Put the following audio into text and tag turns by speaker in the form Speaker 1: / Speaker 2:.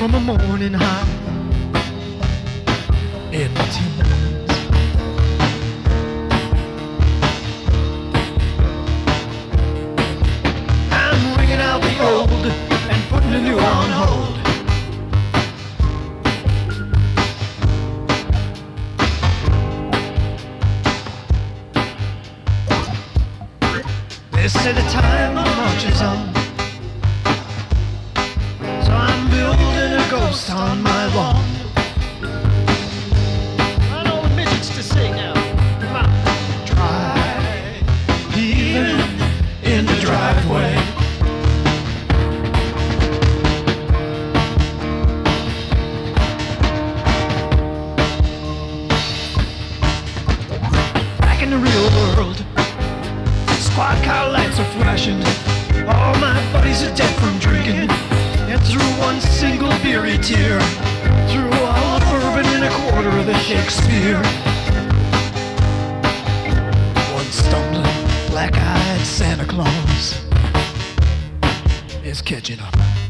Speaker 1: from a morning high in the teens. I'm ringing out the old and putting the new on hold. They say the time marches on, so I'm building a ghost on my lawn.
Speaker 2: I know the midgets to sing now. Come on.
Speaker 1: Try, even in the driveway. Back in the real world, squad car lights are flashing. All my buddies are dead from drinking. And through one single beery tear, through all the bourbon and a quarter of the Shakespeare, one stumbling, black-eyed Santa Claus is catching up.